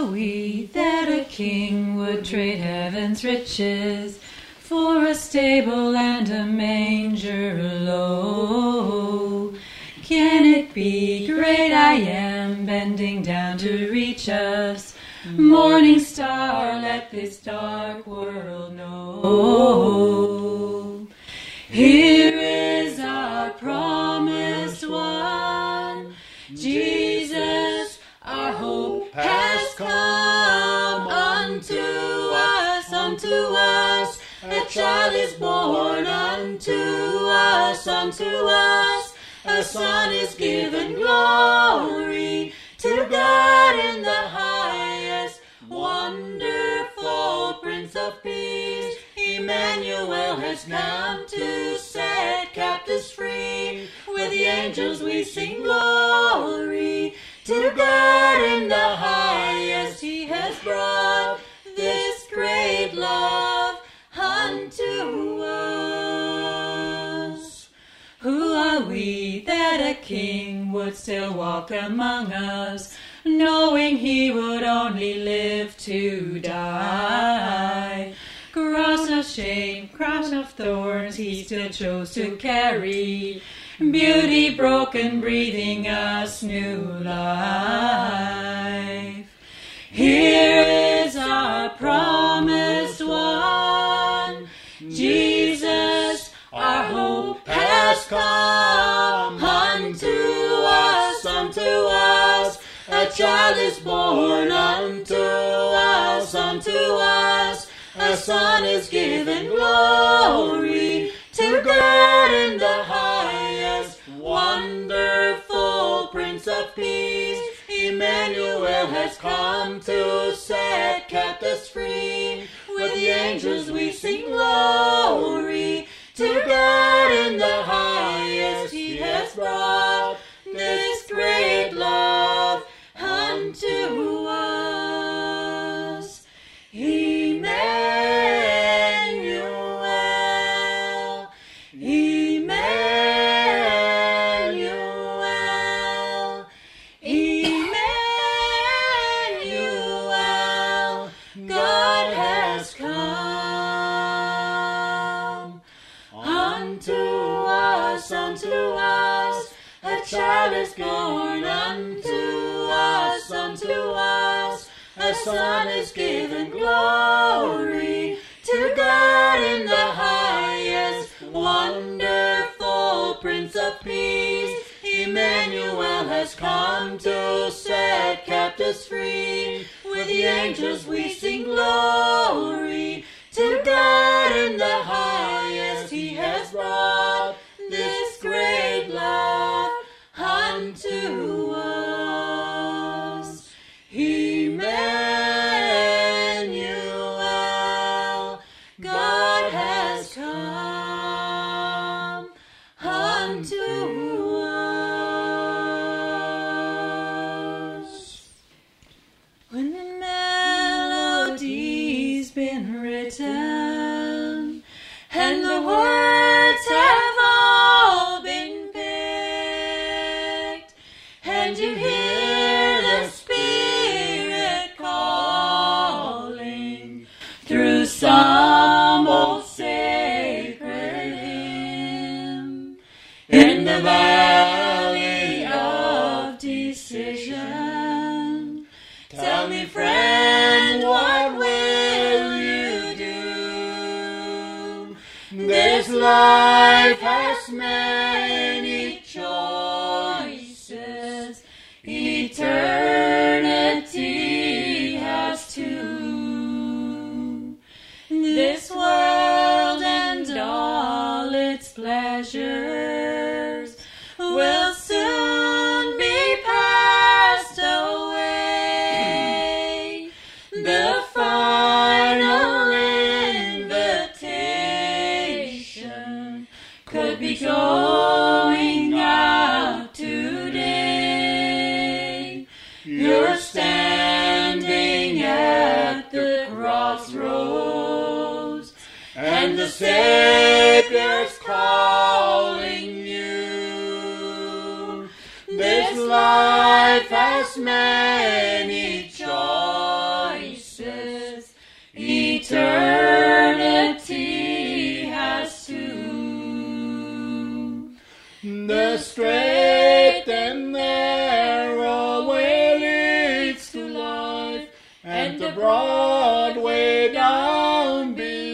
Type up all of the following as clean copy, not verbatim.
are we that a king would trade heaven's riches for a stable and a manger low? Can it be great I am bending down to reach us? Morning star, let this dark world know. Here is our promised one, Jesus, our hope has come. Unto us, a child is born. Unto us, a son is given. Glory to God in the highest. Wonderful Prince of Peace, Emmanuel has come to set captives free. With the angels we sing glory to God in the highest. He has brought this great love unto us. Who are we that a king would still walk among us, knowing he would only live to die? Cross of shame, crown of thorns, he still chose to carry. Beauty broken, breathing us new life. Here is our promised one, Jesus, our hope has come. Unto us, a child is born. Unto us, a son is given. Glory to God in the highest. Wonderful Prince of Peace, Emmanuel has come to set captives free. With the angels we sing glory to God in the highest. He has brought this great love unto us. Emmanuel, Emmanuel, Emmanuel, God has come. Unto us, a child is born. Unto us, a son is given. Glory to God in the highest. Wonderful Prince of Peace, Emmanuel has come to set captives free. With the angels we sing glory to God in the highest. He has brought this great love unto us. Emmanuel, God has come unto us. When the melody's been written and the words have all been picked, and you hear the Spirit calling through some old sacred hymn, in the valley of decision, tell me, friend, what will you do? This life has many choices, eternity has two. This world and all its pleasures will soon be passed away. The final invitation could be going out today. You're standing at the crossroads, and the Savior's calling you. This life has many joys, the broad way down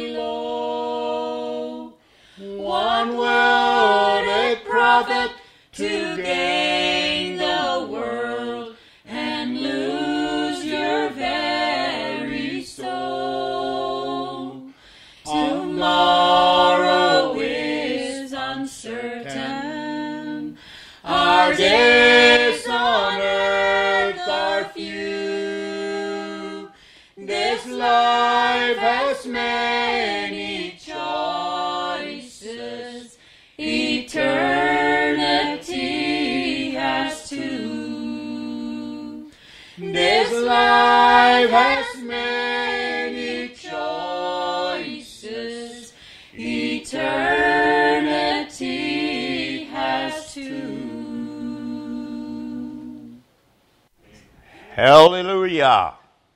below. One would it profit to gain the world and lose your very soul? Tomorrow is uncertain. Our days on earth are few. This life has many choices. Eternity has two. This life has many choices. Eternity has two. Hallelujah.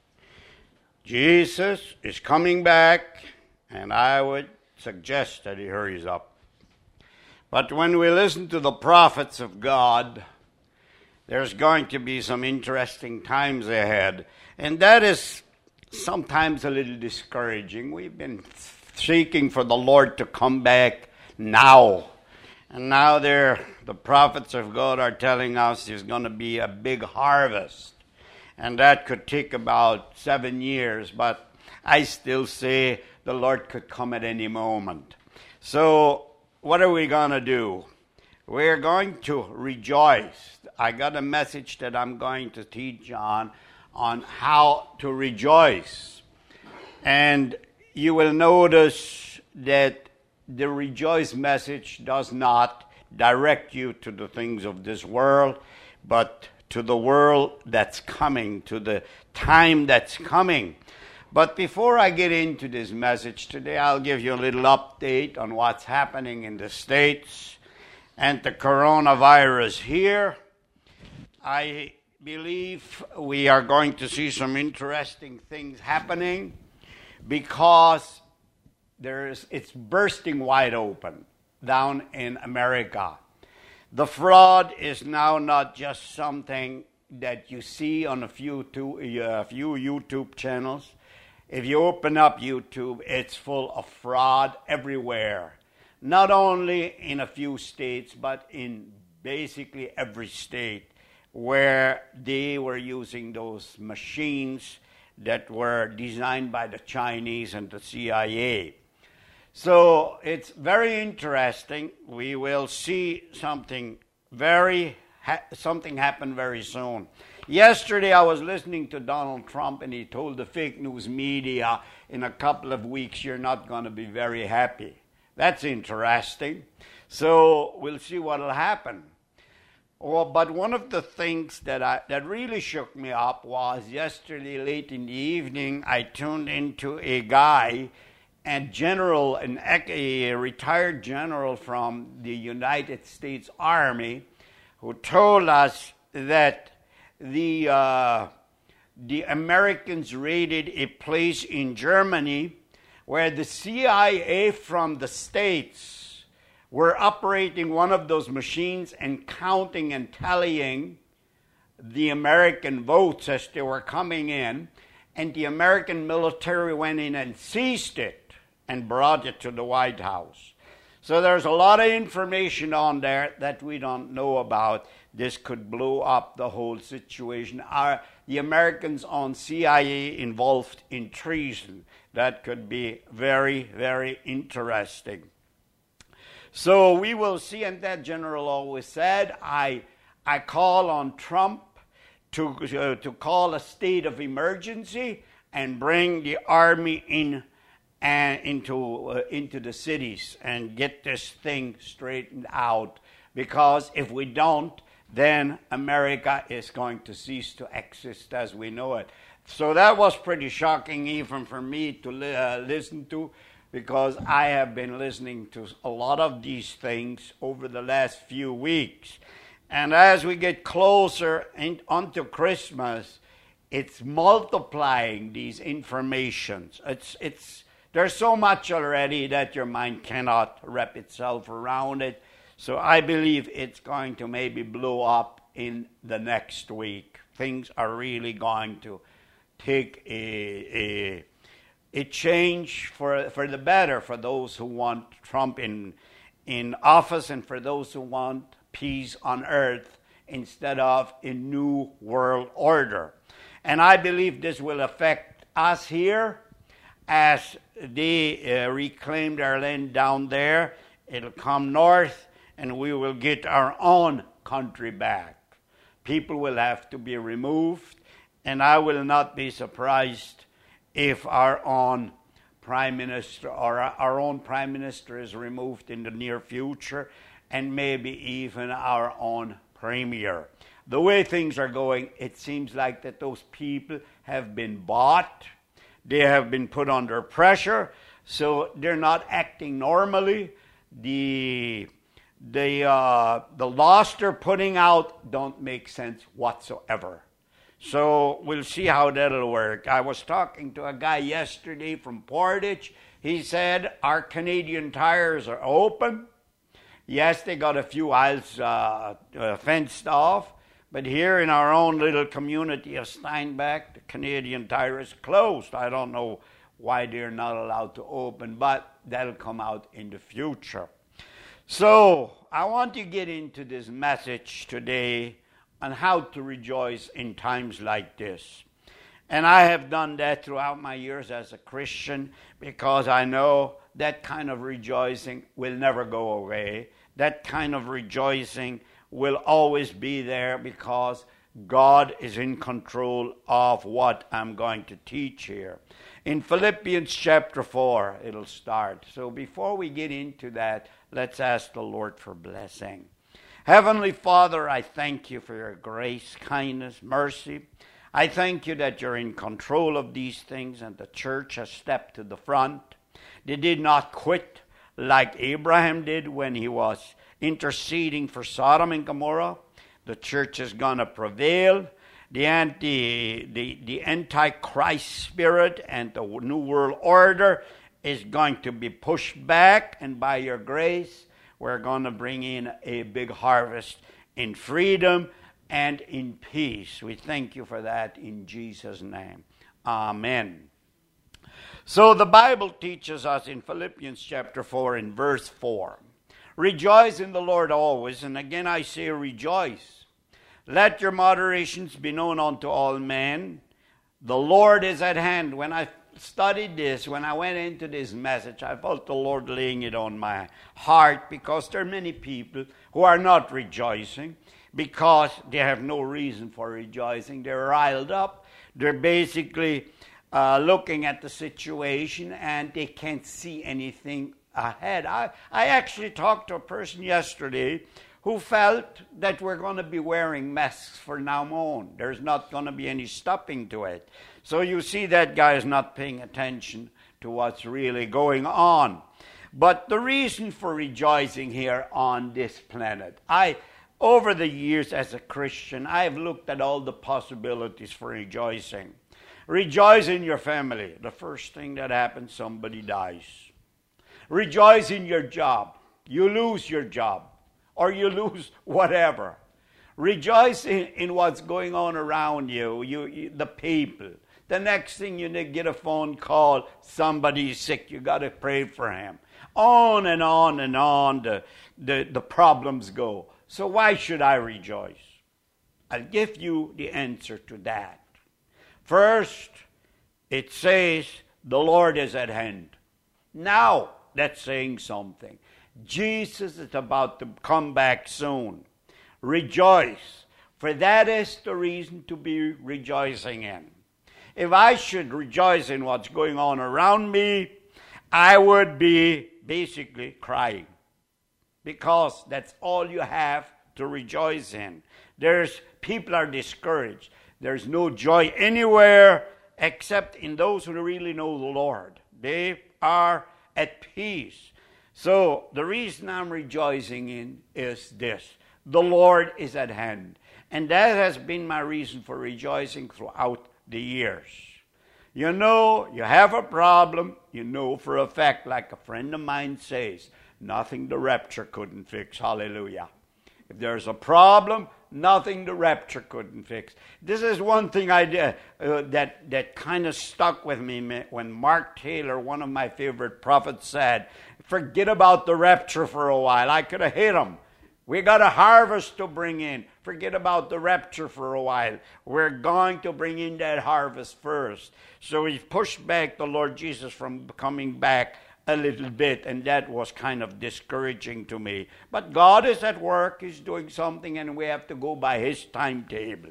Jesus is coming back, and I would suggest that he hurries up. But when we listen to the prophets of God, there's going to be some interesting times ahead. And that is sometimes a little discouraging. We've been seeking for the Lord to come back now. And now the prophets of God are telling us there's going to be a big harvest. And that could take about 7 years. But I still say the Lord could come at any moment. So what are we going to do? We're going to rejoice. I got a message that I'm going to teach on how to rejoice. And you will notice that the rejoice message does not direct you to the things of this world, but to the world that's coming, to the time that's coming. But before I get into this message today, I'll give you a little update on what's happening in the States and the coronavirus here. I believe we are going to see some interesting things happening because it's bursting wide open down in America. The fraud is now not just something that you see on a few YouTube channels. If you open up YouTube, it's full of fraud everywhere. Not only in a few states, but in basically every state where they were using those machines that were designed by the Chinese and the CIA. So it's very interesting. We will see something happen very soon. Yesterday I was listening to Donald Trump, and he told the fake news media, in a couple of weeks you're not going to be very happy. That's interesting. So we'll see what will happen. But one of the things that really shook me up was yesterday late in the evening I tuned into a guy, a retired general from the United States Army, who told us that the Americans raided a place in Germany where the CIA from the States were operating one of those machines and counting and tallying the American votes as they were coming in, and the American military went in and seized it and brought it to the White House. So there's a lot of information on there that we don't know about. This could blow up the whole situation. Are the Americans on CIA involved in treason? That could be very, very interesting. So we will see, and that general always said, I call on Trump to call a state of emergency and bring the army in and into the cities and get this thing straightened out. Because if we don't, then America is going to cease to exist as we know it. So that was pretty shocking even for me to listen to, because I have been listening to a lot of these things over the last few weeks. And as we get closer onto Christmas, it's multiplying these informations. There's so much already that your mind cannot wrap itself around it. So I believe it's going to maybe blow up in the next week. Things are really going to take a change for the better for those who want Trump in office and for those who want peace on earth instead of a new world order. And I believe this will affect us here as they reclaim their land down there. It'll come north and we will get our own country back. People will have to be removed, and I will not be surprised if our own prime minister or our own prime minister is removed in the near future, and maybe even our own premier. The way things are going, it seems like that those people have been bought. They have been put under pressure, so they're not acting normally. The laws they're putting out don't make sense whatsoever. So we'll see how that'll work. I was talking to a guy yesterday from Portage. He said our Canadian Tires are open. Yes, they got a few aisles fenced off, but here in our own little community of Steinbach, the Canadian Tire is closed. I don't know why they're not allowed to open, but that'll come out in the future. So I want to get into this message today on how to rejoice in times like this. And I have done that throughout my years as a Christian because I know that kind of rejoicing will never go away. That kind of rejoicing will always be there because God is in control of what I'm going to teach here. In Philippians chapter 4, it'll start. So before we get into that, let's ask the Lord for blessing. Heavenly Father, I thank you for your grace, kindness, mercy. I thank you that you're in control of these things and the church has stepped to the front. They did not quit like Abraham did when he was interceding for Sodom and Gomorrah. The church is going to prevail. The antichrist spirit and the new world order is going to be pushed back, and by your grace, we're going to bring in a big harvest in freedom and in peace. We thank you for that in Jesus' name. Amen. So the Bible teaches us in Philippians chapter 4 in verse 4, rejoice in the Lord always, and again I say rejoice. Let your moderations be known unto all men. The Lord is at hand. When I studied this, when I went into this message, I felt the Lord laying it on my heart because there are many people who are not rejoicing because they have no reason for rejoicing. They're riled up. They're basically looking at the situation and they can't see anything ahead. I actually talked to a person yesterday who felt that we're going to be wearing masks from now on. There's not going to be any stopping to it. So you see that guy is not paying attention to what's really going on. But the reason for rejoicing here on this planet, over the years as a Christian, I have looked at all the possibilities for rejoicing. Rejoice in your family. The first thing that happens, somebody dies. Rejoice in your job. You lose your job. Or you lose whatever. Rejoice in what's going on around you, the people. The next thing you get a phone call, somebody's sick, you got to pray for him. On and on and on the problems go. So why should I rejoice? I'll give you the answer to that. First, it says the Lord is at hand. Now, that's saying something. Jesus is about to come back soon. Rejoice, for that is the reason to be rejoicing in. If I should rejoice in what's going on around me, I would be basically crying. Because that's all you have to rejoice in. People are discouraged. There's no joy anywhere except in those who really know the Lord. They are at peace. So the reason I'm rejoicing in is this. The Lord is at hand. And that has been my reason for rejoicing throughout the years. You know, you have a problem, you know for a fact, like a friend of mine says, nothing the rapture couldn't fix. Hallelujah. If there's a problem, nothing the rapture couldn't fix. This is one thing I did that kind of stuck with me when Mark Taylor, one of my favorite prophets, said, forget about the rapture for a while. I could have hit him. We got a harvest to bring in. Forget about the rapture for a while. We're going to bring in that harvest first. So he pushed back the Lord Jesus from coming back a little bit, and that was kind of discouraging to me. But God is at work. He's doing something, and we have to go by his timetable.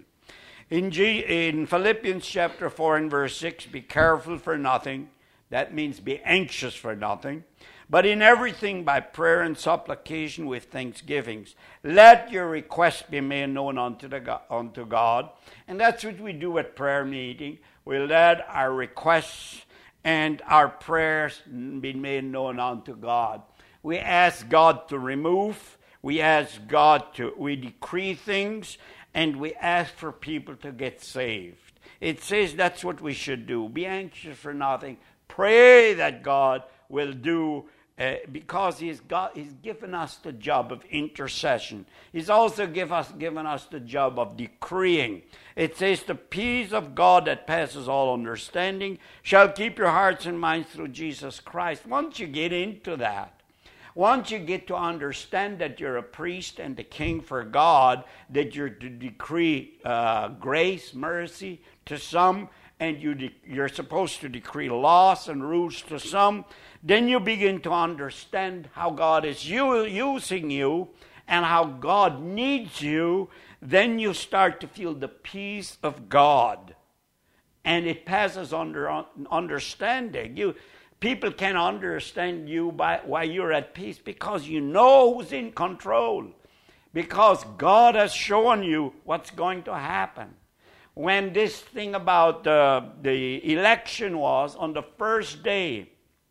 In Philippians chapter 4 and verse 6, be careful for nothing. That means be anxious for nothing. But in everything by prayer and supplication with thanksgivings, let your requests be made known unto God. And that's what we do at prayer meeting. We let our requests and our prayers be made known unto God. We ask God to remove. We decree things, and we ask for people to get saved. It says that's what we should do. Be anxious for nothing. Pray that God will do, because He's given us the job of intercession. He's also given us the job of decreeing. It says, the peace of God that passes all understanding shall keep your hearts and minds through Jesus Christ. Once you get into that, once you get to understand that you're a priest and a king for God, that you're to decree grace, mercy to some, and you're supposed to decree laws and rules to some, then you begin to understand how God is using you and how God needs you. Then you start to feel the peace of God. And it passes under understanding. People can understand you why you're at peace, because you know who's in control. Because God has shown you what's going to happen. When this thing about the election was, on the first day,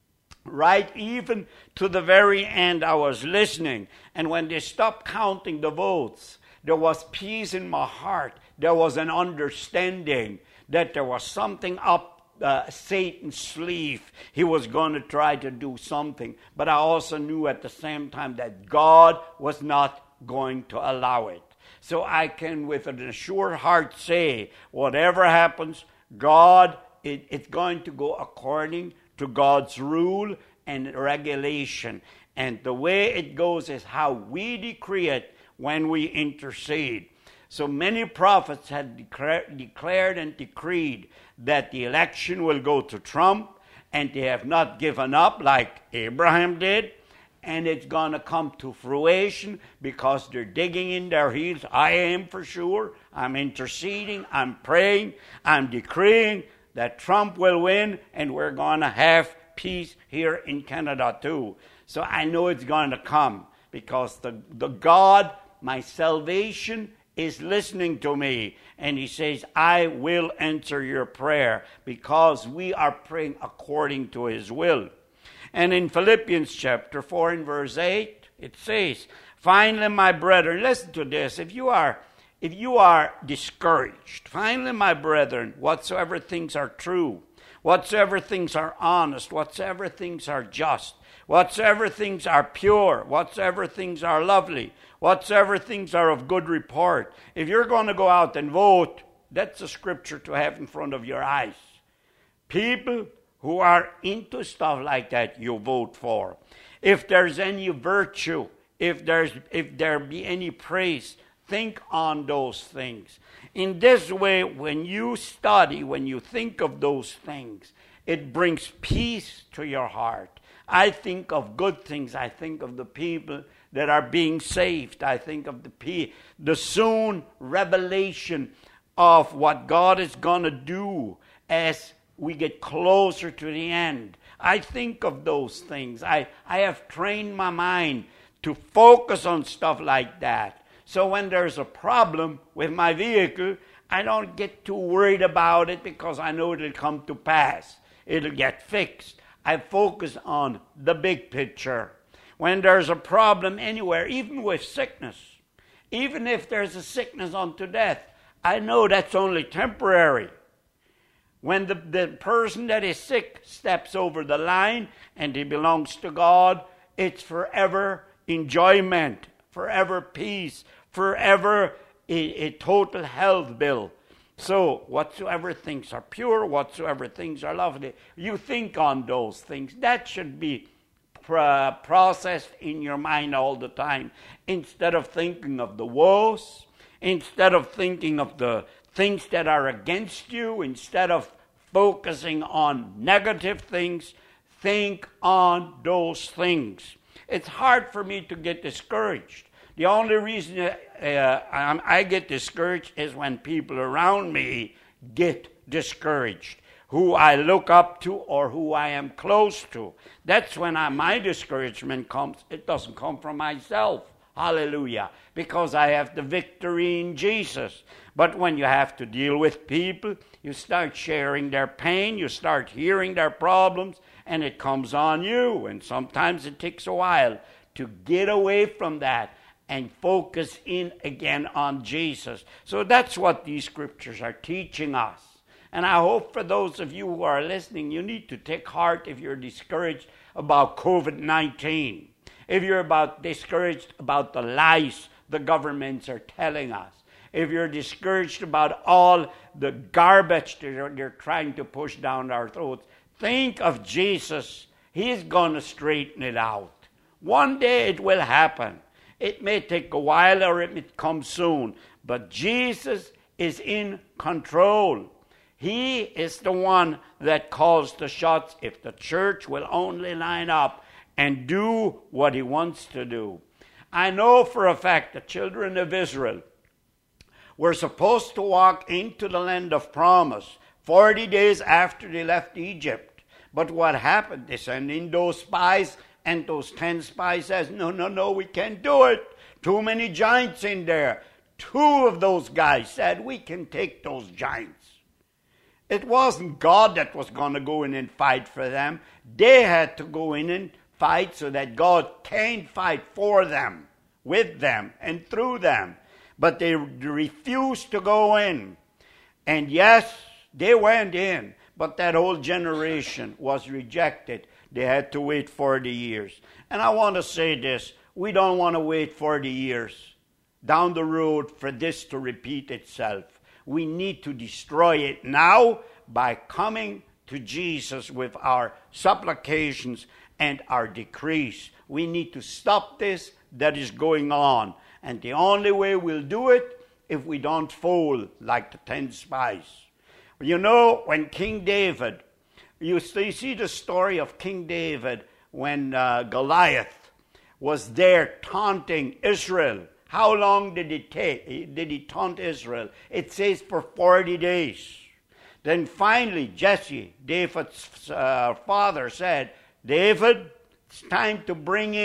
right even to the very end, I was listening. And when they stopped counting the votes, there was peace in my heart. There was an understanding that there was something up Satan's sleeve. He was going to try to do something. But I also knew at the same time that God was not going to allow it. So I can, with an assured heart, say, whatever happens, God, it's going to go according to God's rule and regulation. And the way it goes is how we decree it when we intercede. So many prophets had declared and decreed that the election will go to Trump, and they have not given up like Abraham did. And it's going to come to fruition because they're digging in their heels. I am for sure. I'm interceding. I'm praying. I'm decreeing that Trump will win, and we're going to have peace here in Canada too. So I know it's going to come because the God, my salvation, is listening to me. And he says, I will answer your prayer because we are praying according to his will. And in Philippians chapter 4 and verse 8, it says, finally, my brethren, listen to this. If you are discouraged, finally, my brethren, whatsoever things are true, whatsoever things are honest, whatsoever things are just, whatsoever things are pure, whatsoever things are lovely, whatsoever things are of good report. If you're going to go out and vote, that's a scripture to have in front of your eyes. People who are into stuff like that, you vote for. If there's any virtue, if there be any praise, think on those things. In this way, when you study, when you think of those things, it brings peace to your heart. I think of good things. I think of the people that are being saved. I think of the soon revelation of what God is going to do as we get closer to the end. I think of those things. I have trained my mind to focus on stuff like that. So when there's a problem with my vehicle, I don't get too worried about it because I know it'll come to pass. It'll get fixed. I focus on the big picture. When there's a problem anywhere, even with sickness, even if there's a sickness unto death, I know that's only temporary. When the person that is sick steps over the line and he belongs to God, it's forever enjoyment, forever peace, forever a total health bill. So, whatsoever things are pure, whatsoever things are lovely, you think on those things. That should be processed in your mind all the time. Instead of thinking of the woes, instead of thinking of the things that are against you, instead of focusing on negative things, think on those things. It's hard for me to get discouraged. The only reason I get discouraged is when people around me get discouraged, who I look up to or who I am close to. That's when my discouragement comes. It doesn't come from myself. Hallelujah. Because I have the victory in Jesus. But when you have to deal with people, you start sharing their pain, you start hearing their problems, and it comes on you. And sometimes it takes a while to get away from that and focus in again on Jesus. So that's what these scriptures are teaching us. And I hope for those of you who are listening, you need to take heart if you're discouraged about COVID-19. If you're discouraged about the lies the governments are telling us. If you're discouraged about all the garbage that they're trying to push down our throats, think of Jesus. He's going to straighten it out. One day it will happen. It may take a while or it may come soon, but Jesus is in control. He is the one that calls the shots if the church will only line up and do what he wants to do. I know for a fact the children of Israel were supposed to walk into the land of promise 40 days after they left Egypt. But what happened? They sent in those spies, and those 10 spies says, no, we can't do it. Too many giants in there. 2 of those guys said, we can take those giants. It wasn't God that was going to go in and fight for them. They had to go in and fight so that God can fight for them, with them, and through them. But they refused to go in. And yes, they went in, but that whole generation was rejected. They had to wait 40 years. And I want to say this. We don't want to wait 40 years down the road for this to repeat itself. We need to destroy it now by coming to Jesus with our supplications and our decrees. We need to stop this that is going on. And the only way we'll do it if we don't fall like the 10 spies. You know, when King David, you see the story of King David when Goliath was there taunting Israel. How long did it take? Did he taunt Israel? It says for 40 days. Then finally Jesse, David's father, said, David, it's time to bring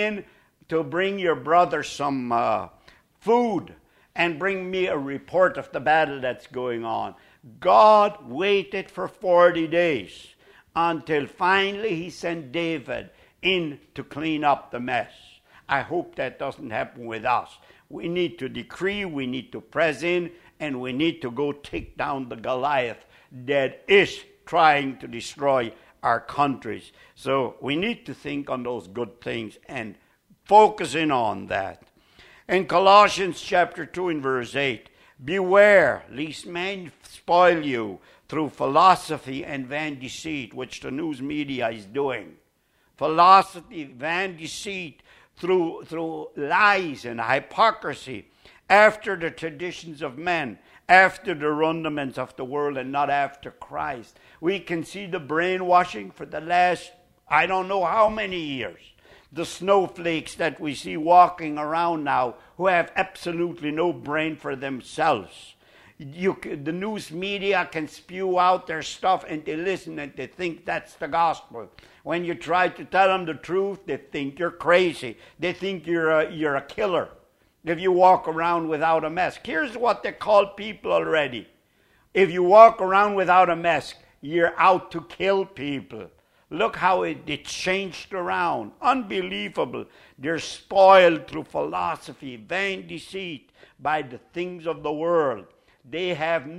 your brother some food and bring me a report of the battle that's going on. God waited for 40 days until finally he sent David in to clean up the mess. I hope that doesn't happen with us. We need to decree, we need to press in, and we need to go take down the Goliath that is trying to destroy our countries. So we need to think on those good things and focus in on that. In Colossians chapter 2 and verse 8, beware lest men spoil you through philosophy and vain deceit, which the news media is doing. Philosophy, vain deceit, through lies and hypocrisy, after the traditions of men, after the rudiments of the world, and not after Christ. We can see the brainwashing for the last, I don't know how many years. The snowflakes that we see walking around now who have absolutely no brain for themselves. The news media can spew out their stuff and they listen and they think that's the gospel. When you try to tell them the truth, they think you're crazy. They think you're a killer if you walk around without a mask. Here's what they call people already. If you walk around without a mask, you're out to kill people. Look how it changed around. Unbelievable. They're spoiled through philosophy, vain deceit, by the things of the world. They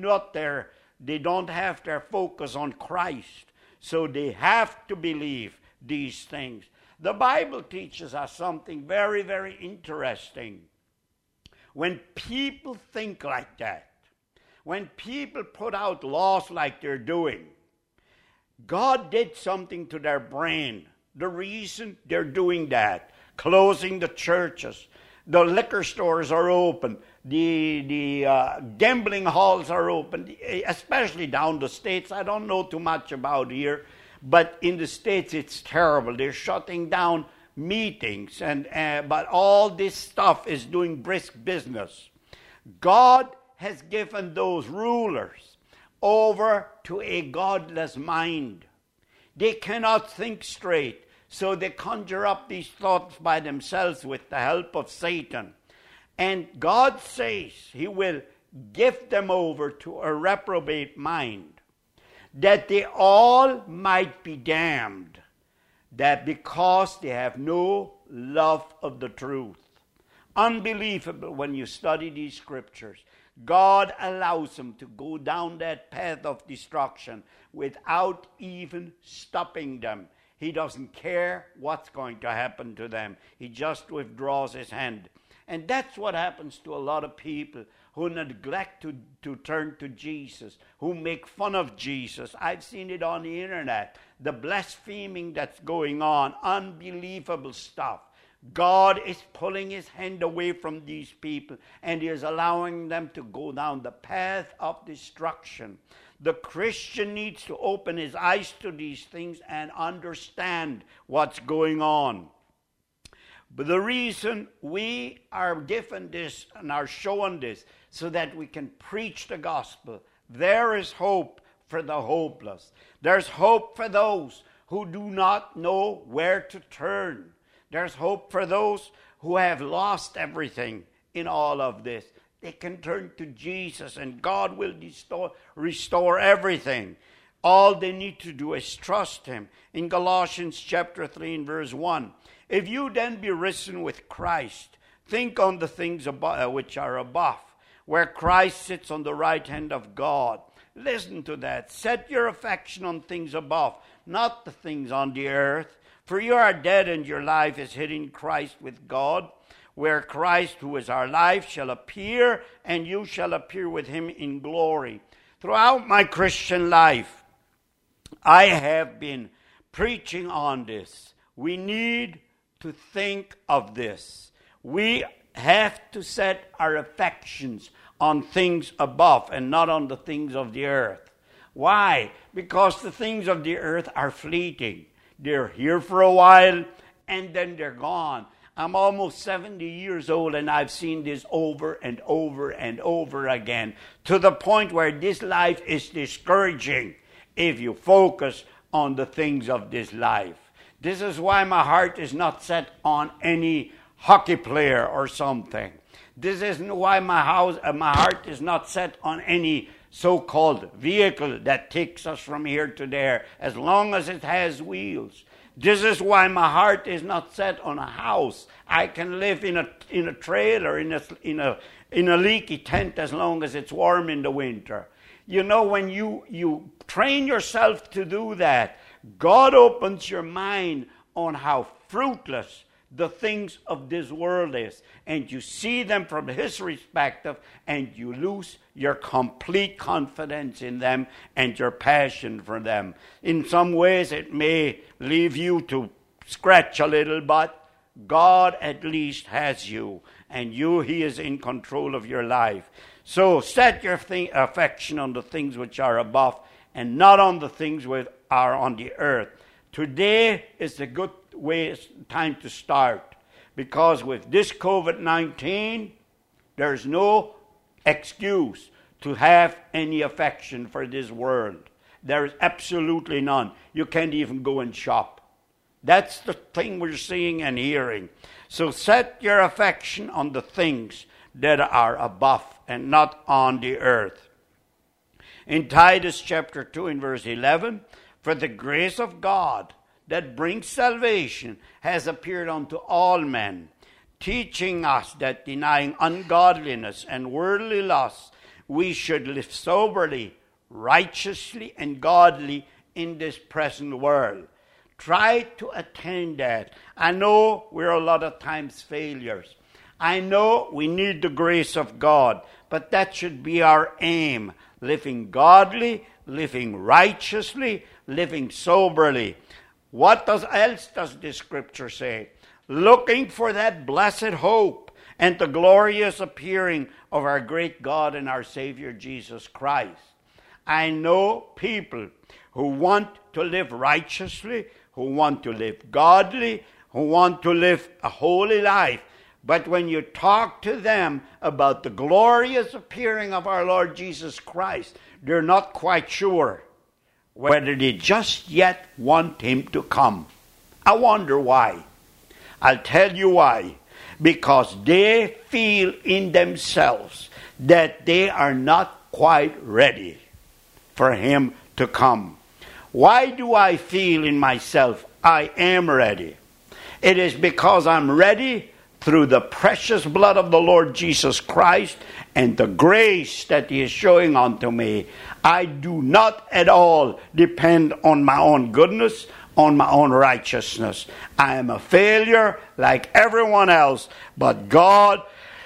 don't have their focus on Christ. So they have to believe these things. The Bible teaches us something very, very interesting. When people think like that, when people put out laws like they're doing, God did something to their brain. The reason they're doing that, closing the churches, the liquor stores are open, the gambling halls are open, especially down the States. I don't know too much about here, but in the States it's terrible. They're shutting down meetings, but all this stuff is doing brisk business. God has given those rulers over to a godless mind. They cannot think straight, so they conjure up these thoughts by themselves with the help of Satan. And God says he will give them over to a reprobate mind, that they all might be damned, that because they have no love of the truth. Unbelievable when you study these scriptures. God allows them to go down that path of destruction without even stopping them. He doesn't care what's going to happen to them. He just withdraws his hand. And that's what happens to a lot of people who neglect to turn to Jesus, who make fun of Jesus. I've seen it on the internet. The blaspheming that's going on, unbelievable stuff. God is pulling his hand away from these people, and he is allowing them to go down the path of destruction. The Christian needs to open his eyes to these things and understand what's going on. But the reason we are given this and are shown this, so that we can preach the gospel. There is hope for the hopeless. There's hope for those who do not know where to turn. There's hope for those who have lost everything in all of this. They can turn to Jesus and God will restore everything. All they need to do is trust him. In Galatians chapter 3 and verse 1, if you then be risen with Christ, think on the things which are above, where Christ sits on the right hand of God. Listen to that. Set your affection on things above, not the things on the earth. For you are dead and your life is hid in Christ with God, where Christ, who is our life, shall appear, and you shall appear with him in glory. Throughout my Christian life, I have been preaching on this. We need to think of this. We have to set our affections on things above and not on the things of the earth. Why? Because the things of the earth are fleeting. They're here for a while and then they're gone. I'm almost 70 years old and I've seen this over and over and over again, to the point where this life is discouraging if you focus on the things of this life. This is why my heart is not set on any hockey player or something. This isn't why my heart is not set on any so-called vehicle that takes us from here to there, as long as it has wheels. This is why my heart is not set on a house. I can live in a trailer, in a leaky tent, as long as it's warm in the winter. You know, when you train yourself to do that, God opens your mind on how fruitless the things of this world is, and you see them from his perspective, and you lose your complete confidence in them and your passion for them. In some ways it may leave you to scratch a little, but God at least has you, and he is in control of your life. So set your affection on the things which are above, and not on the things which are on the earth. Today is a good time to start, because with this COVID-19, there's no excuse to have any affection for this world. There is absolutely none. You can't even go and shop. That's the thing we're seeing and hearing. So set your affection on the things that are above and not on the earth. In Titus chapter 2 in verse 11, for the grace of God that brings salvation has appeared unto all men, teaching us that denying ungodliness and worldly lusts, we should live soberly, righteously, and godly in this present world. Try to attain that. I know we're a lot of times failures. I know we need the grace of God, but that should be our aim. Living godly, living righteously, living soberly. What else does the scripture say? Looking for that blessed hope and the glorious appearing of our great God and our Savior Jesus Christ. I know people who want to live righteously, who want to live godly, who want to live a holy life. But when you talk to them about the glorious appearing of our Lord Jesus Christ, they're not quite sure whether they just yet want him to come. I wonder why. I'll tell you why. Because they feel in themselves that they are not quite ready for him to come. Why do I feel in myself I am ready? It is because I'm ready through the precious blood of the Lord Jesus Christ and the grace that he is showing unto me. I do not at all depend on my own goodness, on my own righteousness. I am a failure like everyone else, but God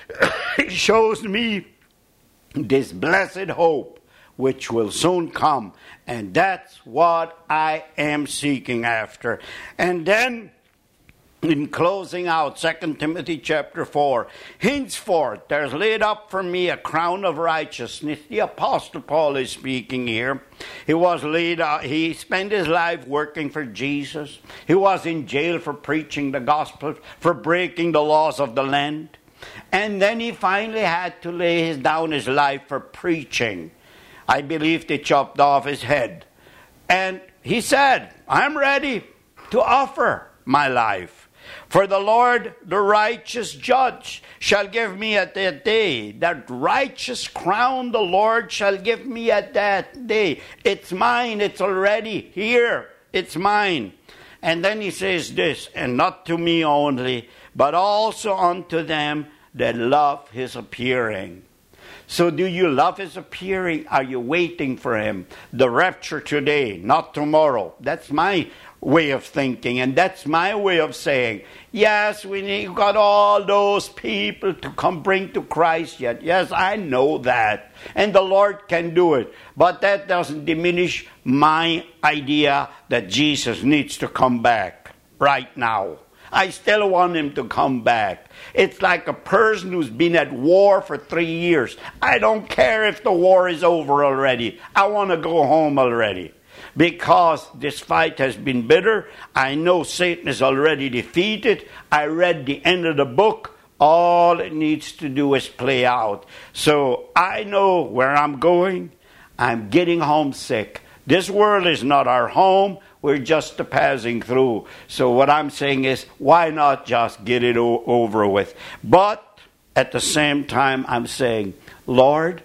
shows me this blessed hope which will soon come, and that's what I am seeking after. And then in closing out 2 Timothy chapter 4, henceforth there's laid up for me a crown of righteousness. The Apostle Paul is speaking here. He spent his life working for Jesus. He was in jail for preaching the gospel, for breaking the laws of the land. And then he finally had to lay down his life for preaching. I believe they chopped off his head. And he said, I'm ready to offer my life. For the Lord, the righteous judge, shall give me at that day. That righteous crown the Lord shall give me at that day. It's mine. It's already here. It's mine. And then he says this, and not to me only, but also unto them that love his appearing. So do you love his appearing? Are you waiting for him? The rapture today, not tomorrow. That's my way of thinking, and that's my way of saying, yes, we've got all those people to come bring to Christ yet. Yes, I know that. And the Lord can do it. But that doesn't diminish my idea that Jesus needs to come back right now. I still want him to come back. It's like a person who's been at war for 3 years. I don't care if the war is over already. I want to go home already. Because this fight has been bitter. I know Satan is already defeated. I read the end of the book. All it needs to do is play out. So I know where I'm going. I'm getting homesick. This world is not our home. We're just passing through. So what I'm saying is, why not just get it over with? But at the same time, I'm saying, Lord,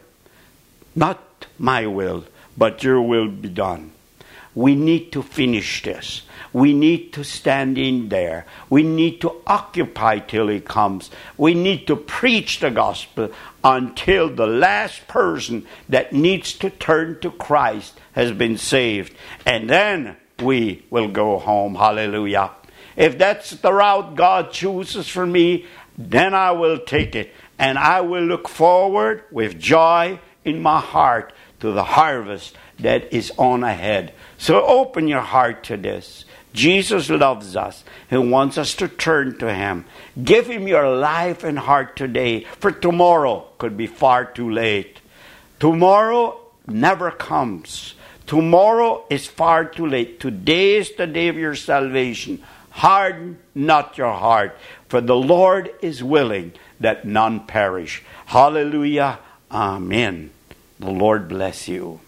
not my will, but your will be done. We need to finish this. We need to stand in there. We need to occupy till he comes. We need to preach the gospel until the last person that needs to turn to Christ has been saved. And then we will go home. Hallelujah. If that's the route God chooses for me, then I will take it. And I will look forward with joy in my heart to the harvest that is on ahead. So open your heart to this. Jesus loves us. He wants us to turn to him. Give him your life and heart today, for tomorrow could be far too late. Tomorrow never comes. Tomorrow is far too late. Today is the day of your salvation. Harden not your heart, for the Lord is willing that none perish. Hallelujah. Amen. The Lord bless you.